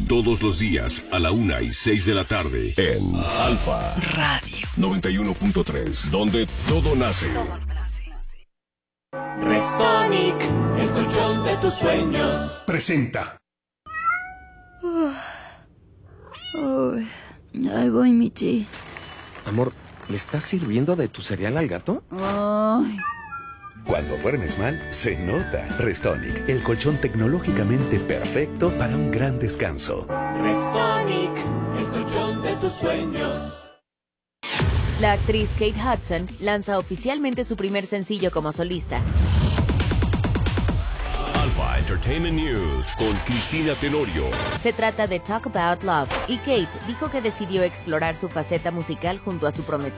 Todos los días a la 1:06 de la tarde en Alfa Radio 91.3, donde todo nace. Restonic, el colchón de tus sueños. Presenta. Ahí voy, Michi. Amor, ¿le estás sirviendo de tu cereal al gato? Ay. Cuando duermes mal, se nota. Restonic, el colchón tecnológicamente perfecto para un gran descanso. Restonic, el colchón de tus sueños. La actriz Kate Hudson lanza oficialmente su primer sencillo como solista. Alfa Entertainment News con Cristina Tenorio. Se trata de Talk About Love y Kate dijo que decidió explorar su faceta musical junto a su prometido